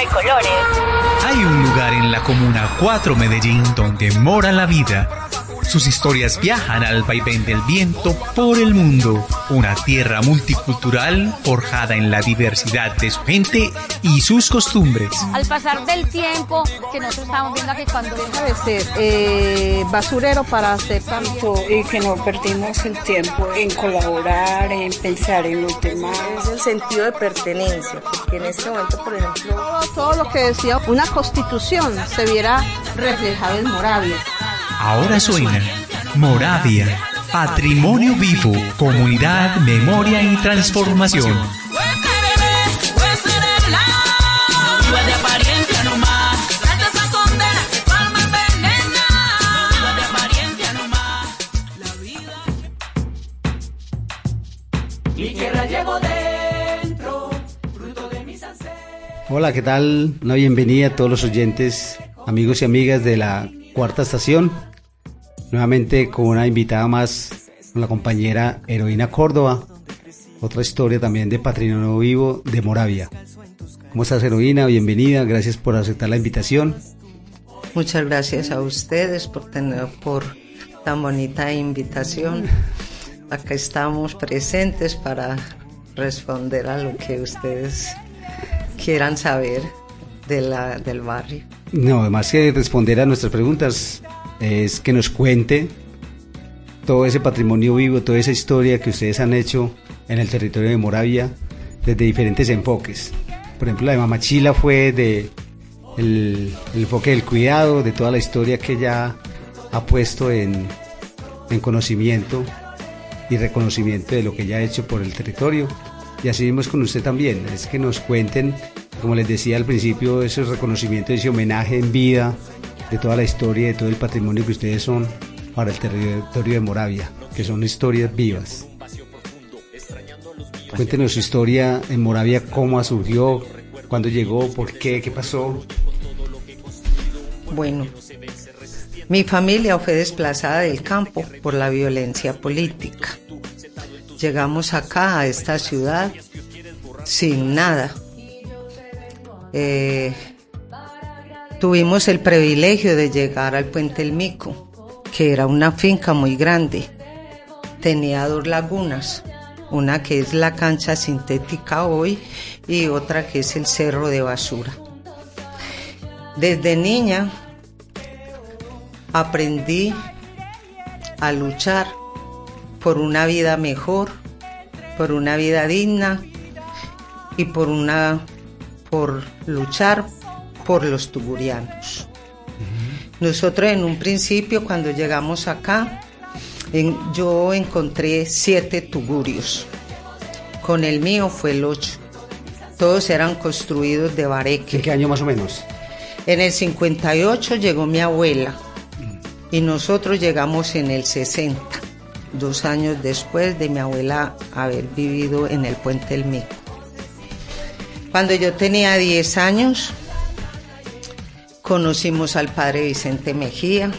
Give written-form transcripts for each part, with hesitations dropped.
colores. Hay un lugar en la Comuna 4 Medellín donde mora la vida. Sus historias viajan al vaivén del viento por el mundo. Una tierra multicultural forjada en la diversidad de su gente y sus costumbres. Al pasar del tiempo, que nosotros estamos viendo que cuando deja de ser basurero para hacer campo y que no perdimos el tiempo en colaborar, en pensar en los demás. Es el sentido de pertenencia, porque en este momento, por ejemplo, todo lo que decía una constitución se viera reflejado en Moravia. Ahora suena Moravia, patrimonio vivo, comunidad, memoria y transformación. Hola, ¿qué tal? Una bienvenida a todos los oyentes, amigos y amigas de la Cuarta Estación. Nuevamente con una invitada más, con la compañera Heroína Córdoba. Otra historia también de patrimonio vivo de Moravia. ¿Cómo estás, Heroína? Bienvenida, gracias por aceptar la invitación. Muchas gracias a ustedes por tan bonita invitación. Acá estamos presentes para responder a lo que ustedes quieran saber del barrio. No, además que responder a nuestras preguntas es que nos cuente todo ese patrimonio vivo, toda esa historia que ustedes han hecho en el territorio de Moravia desde diferentes enfoques. Por ejemplo, la de Mamá Chila fue el enfoque del cuidado, de toda la historia que ella ha puesto en conocimiento y reconocimiento de lo que ella ha hecho por el territorio. Y así mismo es con usted también, es que nos cuenten, como les decía al principio, ese reconocimiento, ese homenaje en vida de toda la historia, de todo el patrimonio que ustedes son para el territorio de Moravia, que son historias vivas. Cuéntenos su historia en Moravia, cómo surgió, cuándo llegó, por qué, qué pasó. Bueno, mi familia fue desplazada del campo por la violencia política. Llegamos acá a esta ciudad sin nada. Tuvimos el privilegio de llegar al Puente El Mico, que era una finca muy grande. Tenía 2 lagunas, una que es la cancha sintética hoy y otra que es el cerro de basura. Desde niña aprendí a luchar por una vida mejor, por una vida digna y por luchar por los tugurianos. Nosotros en un principio, cuando llegamos acá, yo encontré 7 tugurios. Con el mío fue el 8. Todos eran construidos de bareque. ¿En qué año más o menos? En el 58 llegó mi abuela y nosotros llegamos en el 60, 2 años después de mi abuela haber vivido en el Puente El Mico. Cuando yo tenía 10 años, conocimos al padre Vicente Mejía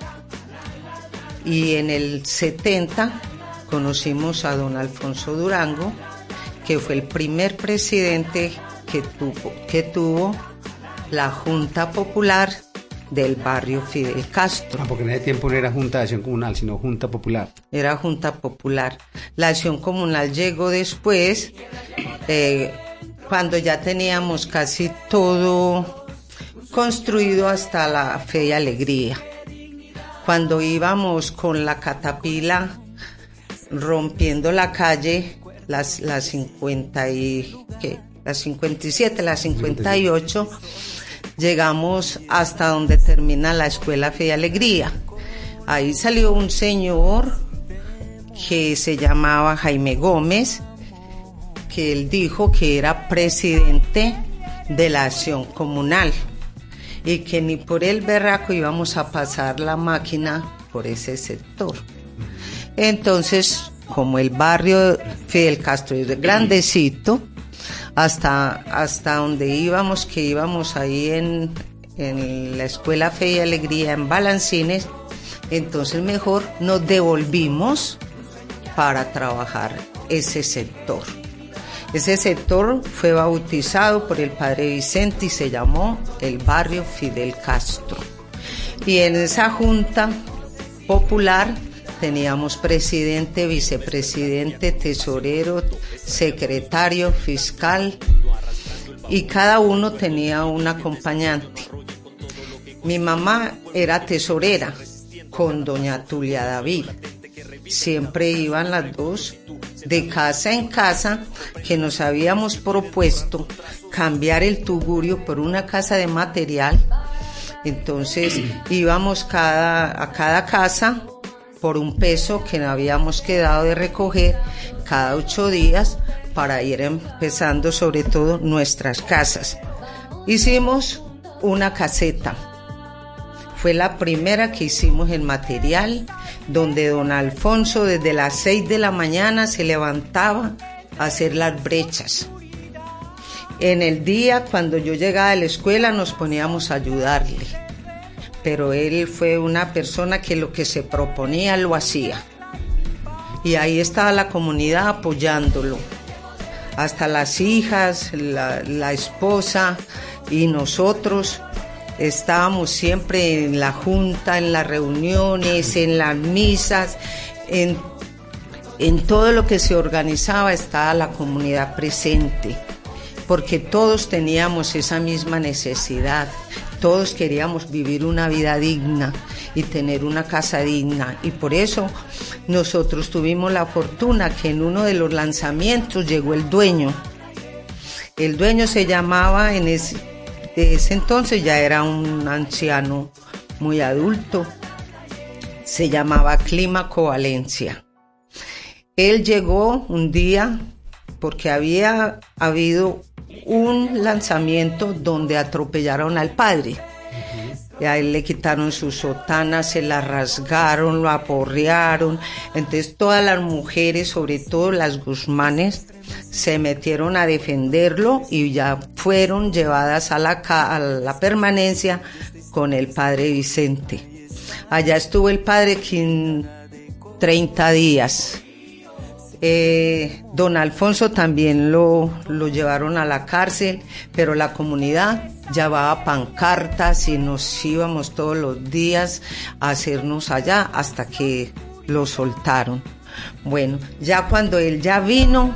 y en el 70 conocimos a don Alfonso Durango, que fue el primer presidente que tuvo la Junta Popular del barrio Fidel Castro. Porque en ese tiempo no era Junta de Acción Comunal, sino Junta Popular. Era Junta Popular. La Acción Comunal llegó después, cuando ya teníamos casi todo construido hasta la Fe y Alegría. Cuando íbamos con la catapila rompiendo la calle, las 57, las 58, llegamos hasta donde termina la Escuela Fe y Alegría. Ahí salió un señor que se llamaba Jaime Gómez, que él dijo que era presidente de la Acción Comunal y que ni por el berraco íbamos a pasar la máquina por ese sector. Entonces, como el barrio Fidel Castro es grandecito, hasta donde íbamos, que íbamos ahí en la Escuela Fe y Alegría en Balancines, entonces mejor nos devolvimos para trabajar ese sector. Ese sector fue bautizado por el padre Vicente y se llamó el barrio Fidel Castro. Y en esa junta popular teníamos presidente, vicepresidente, tesorero, secretario, fiscal, y cada uno tenía un acompañante. Mi mamá era tesorera con doña Tulia David. Siempre iban las dos de casa en casa, que nos habíamos propuesto cambiar el tugurio por una casa de material. Entonces íbamos a cada casa por un peso que habíamos quedado de recoger cada 8 días para ir empezando sobre todo nuestras casas. Hicimos una caseta. Fue la primera que hicimos en material, donde don Alfonso desde las 6 de la mañana se levantaba a hacer las brechas. En el día, cuando yo llegaba de la escuela, nos poníamos a ayudarle. Pero él fue una persona que lo que se proponía lo hacía. Y ahí estaba la comunidad apoyándolo. Hasta las hijas, la esposa y nosotros estábamos siempre en la junta, en las reuniones, en las misas, en todo lo que se organizaba estaba la comunidad presente, porque todos teníamos esa misma necesidad, todos queríamos vivir una vida digna y tener una casa digna, y por eso nosotros tuvimos la fortuna que en uno de los lanzamientos llegó el dueño. El dueño se llamaba de ese entonces, ya era un anciano muy adulto, se llamaba Clímaco Valencia. Él llegó un día porque había habido un lanzamiento donde atropellaron al padre. Y a él le quitaron su sotana, se la rasgaron, lo aporrearon. Entonces todas las mujeres, sobre todo las Guzmanes, se metieron a defenderlo y ya fueron llevadas a la permanencia con el padre Vicente. Allá estuvo el padre 30 días. Don Alfonso también lo llevaron a la cárcel, pero la comunidad llevaba pancartas y nos íbamos todos los días a hacernos allá hasta que lo soltaron. Bueno, ya cuando él ya vino,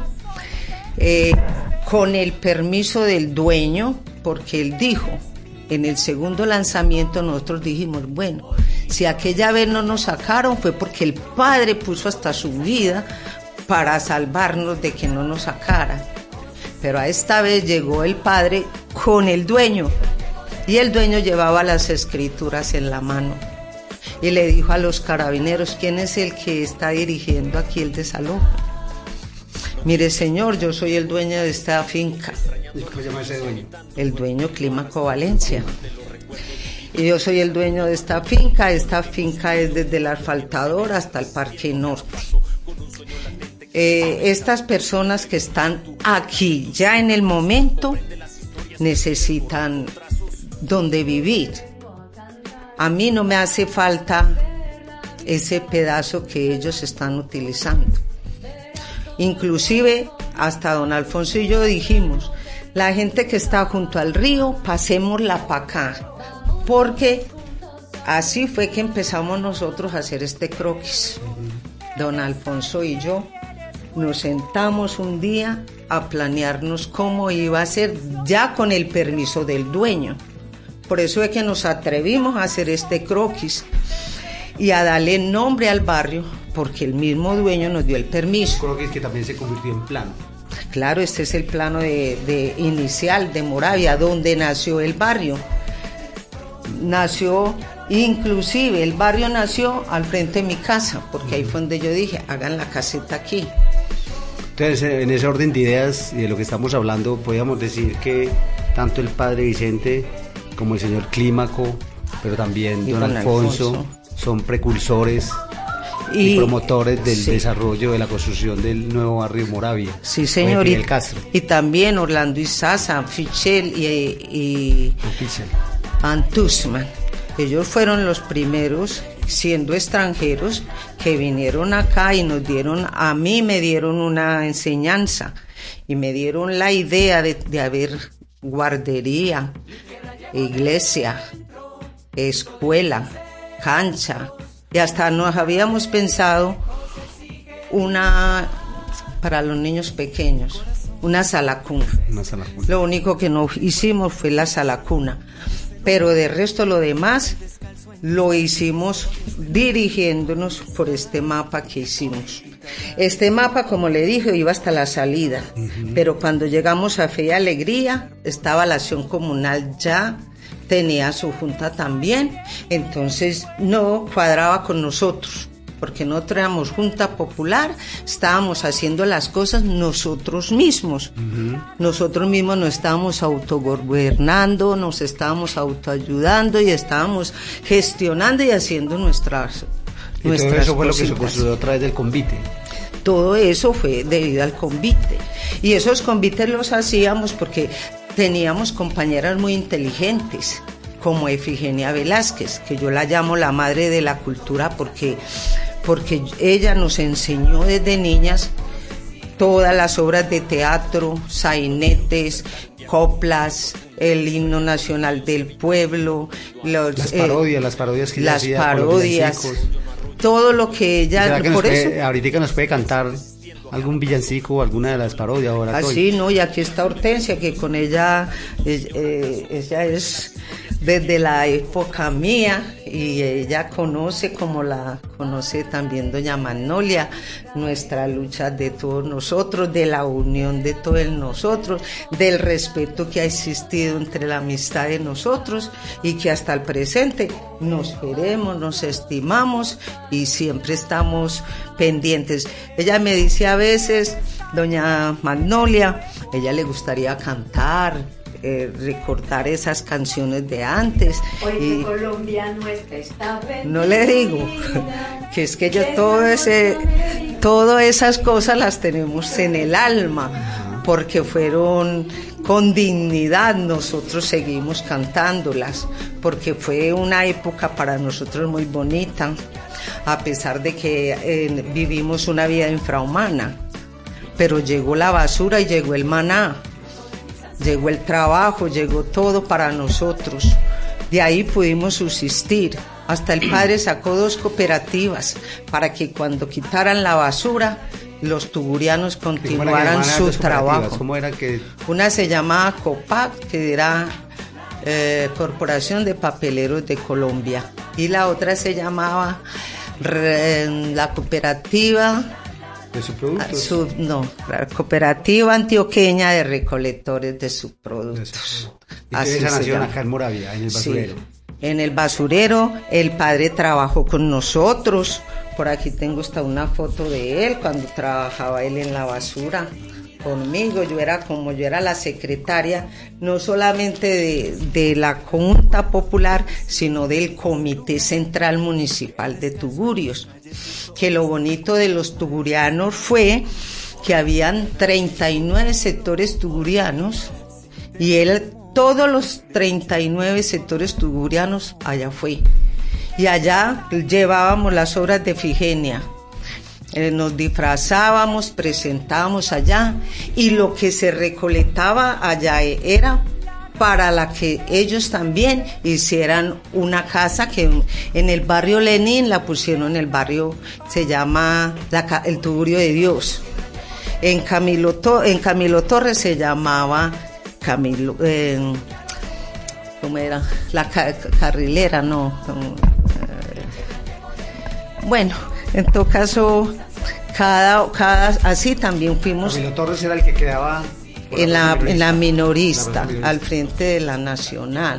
con el permiso del dueño, porque él dijo, en el segundo lanzamiento nosotros dijimos, bueno, si aquella vez no nos sacaron fue porque el padre puso hasta su vida para salvarnos de que no nos sacaran. Pero a esta vez llegó el padre con el dueño, y el dueño llevaba las escrituras en la mano, y le dijo a los carabineros, ¿quién es el que está dirigiendo aquí el desalojo? Mire, señor, yo soy el dueño de esta finca. ¿Cómo se llama ese dueño? El dueño Clímaco Valencia. Y yo soy el dueño de esta finca es desde el asfaltador hasta el Parque Norte. Estas personas que están aquí ya en el momento necesitan donde vivir. A mí no me hace falta ese pedazo que ellos están utilizando. Inclusive hasta don Alfonso y yo dijimos, la gente que está junto al río, pasémosla para acá, porque así fue que empezamos nosotros a hacer este croquis. Don Alfonso y yo nos sentamos un día a planearnos cómo iba a ser, ya con el permiso del dueño. Por eso es que nos atrevimos a hacer este croquis y a darle nombre al barrio, porque el mismo dueño nos dio el permiso. Croquis que también se convirtió en plano. Claro, este es el plano de inicial de Moravia, donde nació el barrio. Nació, inclusive el barrio nació al frente de mi casa, porque ahí fue donde yo dije, hagan la caseta aquí. Entonces, en ese orden de ideas y de lo que estamos hablando, podríamos decir que tanto el padre Vicente como el señor Clímaco, pero también don Alfonso, son precursores y promotores del desarrollo de la construcción del nuevo barrio Moravia. Sí, señor. Y también Orlando Izaza, Fichel y Antusman. Ellos fueron los primeros, siendo extranjeros, que vinieron acá y a mí me dieron una enseñanza y me dieron la idea de haber guardería, iglesia, escuela, cancha, y hasta nos habíamos pensado para los niños pequeños, una sala cuna. Lo único que no hicimos fue la sala cuna, pero de resto lo demás lo hicimos dirigiéndonos por este mapa que hicimos. Este mapa, como le dije, iba hasta la salida, pero cuando llegamos a Fe y Alegría, estaba la acción comunal ya, tenía su junta también, entonces no cuadraba con nosotros, porque no éramos junta popular, estábamos haciendo las cosas nosotros mismos. Nosotros mismos nos estábamos autogobernando, nos estábamos autoayudando y estábamos gestionando y haciendo nuestras todo eso fue cositas. lo que se construyó a través del convite. Todo eso fue debido al convite. Y esos convites los hacíamos porque teníamos compañeras muy inteligentes, como Efigenia Velázquez, que yo la llamo la madre de la cultura porque ella nos enseñó desde niñas todas las obras de teatro, sainetes, coplas, el himno nacional del pueblo, las parodias que ella hacía, las parodias, todo lo que ella, por eso ahorita nos puede cantar algún villancico o alguna de las parodias ahora. Así, no, y aquí está Hortensia, que con ella es desde la época mía, y ella conoce, como la conoce también doña Magnolia, nuestra lucha de todos nosotros, de la unión de todos nosotros, del respeto que ha existido entre la amistad de nosotros y que hasta el presente nos queremos, nos estimamos y siempre estamos pendientes. Ella me dice a veces, doña Magnolia, ella le gustaría cantar, recordar esas canciones de antes. Hoy y Colombia nuestra está bendita. No le digo que es que yo todas esas cosas las tenemos en el alma, porque fueron con dignidad, nosotros seguimos cantándolas, porque fue una época para nosotros muy bonita, a pesar de que vivimos una vida infrahumana, pero llegó la basura y llegó el maná. Llegó el trabajo, llegó todo para nosotros. De ahí pudimos subsistir. Hasta el padre sacó 2 cooperativas para que cuando quitaran la basura, los tugurianos continuaran su trabajo. ¿Cómo era que? Una se llamaba COPAC, que era Corporación de Papeleros de Colombia. Y la otra se llamaba la Cooperativa... ¿De subproductos? La Cooperativa Antioqueña de Recolectores de Subproductos. ¿Y esa nació acá en Moravia, en el basurero? Sí, en el basurero. El padre trabajó con nosotros. Por aquí tengo hasta una foto de él cuando trabajaba él en la basura conmigo. Yo era la secretaria, no solamente de la Junta Popular, sino del Comité Central Municipal de Tugurios. Que lo bonito de los tugurianos fue que habían 39 sectores tugurianos y todos los 39 sectores tugurianos allá fue. Y allá llevábamos las obras de Efigenia. Nos disfrazábamos, presentábamos allá y lo que se recolectaba allá era para la que ellos también hicieran una casa que en el barrio Lenin la pusieron, en el barrio se llama el Tugurio de Dios. En Camilo Torres se llamaba Camilo, ¿cómo era? La carrilera, no. Bueno, en todo caso, cada así también fuimos. Camilo Torres era el que quedaba en la minorista, al frente de la Nacional.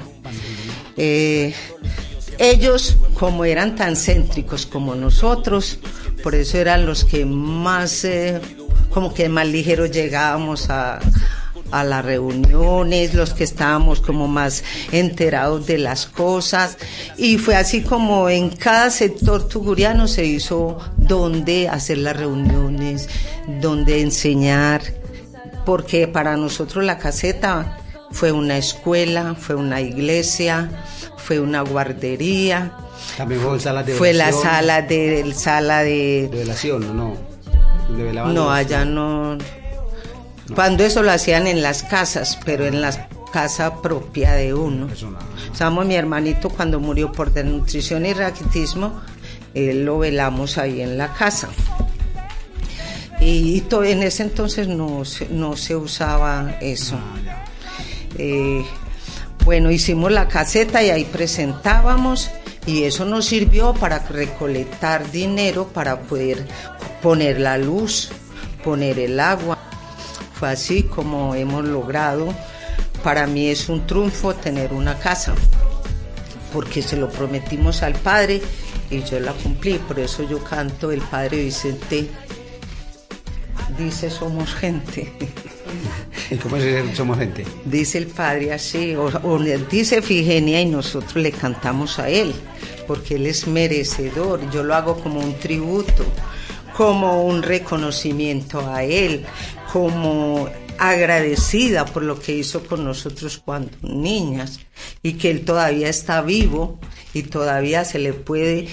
Ellos, como eran tan céntricos como nosotros, por eso eran los que más, como que más ligero llegábamos a las reuniones, los que estábamos como más enterados de las cosas, y fue así como en cada sector tuguriano se hizo donde hacer las reuniones, donde enseñar, porque para nosotros la caseta fue una escuela, fue una iglesia, fue una guardería. También fue sala de fue velación. la sala de velación, ¿no? ¿Donde velaban no, los- allá no. Cuando eso lo hacían en las casas, pero en la casa propia de uno. Eso no. Sabemos, mi hermanito cuando murió por desnutrición y raquitismo, él lo velamos ahí en la casa. Y en ese entonces no se usaba eso. Bueno, hicimos la caseta y ahí presentábamos, y eso nos sirvió para recolectar dinero para poder poner la luz, poner el agua. Fue así como hemos logrado. Para mí es un triunfo tener una casa, porque se lo prometimos al Padre y yo la cumplí. Por eso yo canto el Padre Vicente, dice somos gente. ¿Y cómo es somos gente? Dice el Padre así, o dice Figenia, y nosotros le cantamos a él, porque él es merecedor. Yo lo hago como un tributo, como un reconocimiento a él, como agradecida por lo que hizo con nosotros cuando niñas, y que él todavía está vivo y todavía se le puede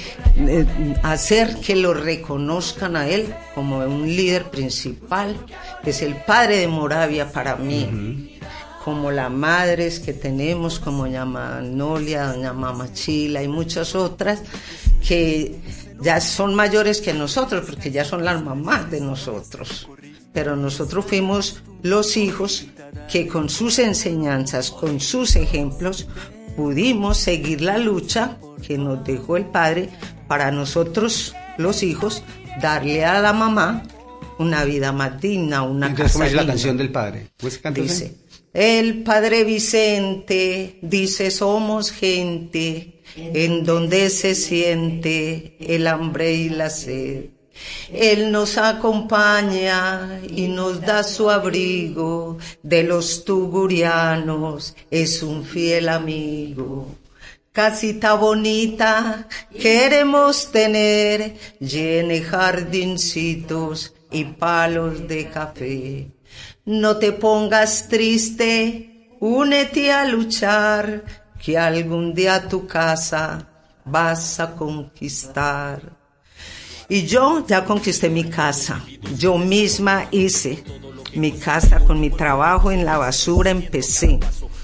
hacer que lo reconozcan a él como un líder principal. Es el padre de Moravia para mí, como las madres que tenemos, como doña Manolia, doña Mama Chila y muchas otras que ya son mayores que nosotros, porque ya son las mamás de nosotros. Pero nosotros fuimos los hijos que con sus enseñanzas, con sus ejemplos, pudimos seguir la lucha que nos dejó el Padre para nosotros, los hijos, darle a la mamá una vida más digna, una Entonces, ¿cómo casa es la digna. canción del Padre? ¿Cómo se canta? Dice, el Padre Vicente dice somos gente en donde se siente el hambre y la sed. Él nos acompaña y nos da su abrigo, de los tugurianos es un fiel amigo. Casita bonita queremos tener, llene jardincitos y palos de café. No te pongas triste, únete a luchar, que algún día tu casa vas a conquistar. Y yo ya conquisté mi casa, yo misma hice mi casa con mi trabajo en la basura, empecé.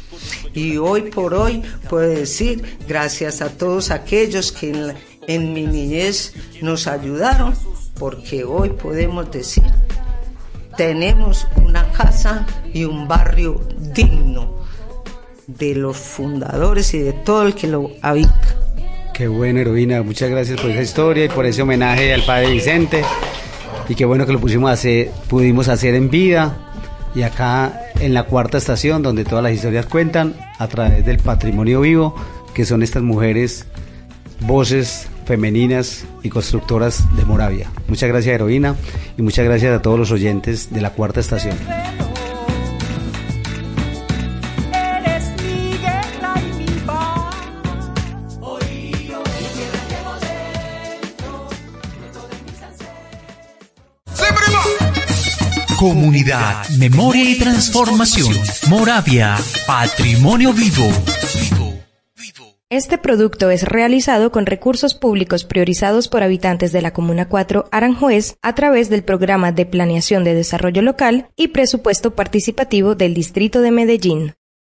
Y hoy por hoy puedo decir, gracias a todos aquellos que en mi niñez nos ayudaron, porque hoy podemos decir, tenemos una casa y un barrio digno de los fundadores y de todo el que lo habita. Qué bueno, Heroína, muchas gracias por esa historia y por ese homenaje al Padre Vicente, y qué bueno que lo pudimos hacer en vida y acá en la Cuarta Estación, donde todas las historias cuentan a través del patrimonio vivo que son estas mujeres, voces femeninas y constructoras de Moravia. Muchas gracias, Heroína, y muchas gracias a todos los oyentes de la Cuarta Estación. Comunidad, memoria y transformación. Moravia, patrimonio vivo. Este producto es realizado con recursos públicos priorizados por habitantes de la Comuna 4 Aranjuez a través del Programa de Planeación de Desarrollo Local y Presupuesto Participativo del Distrito de Medellín.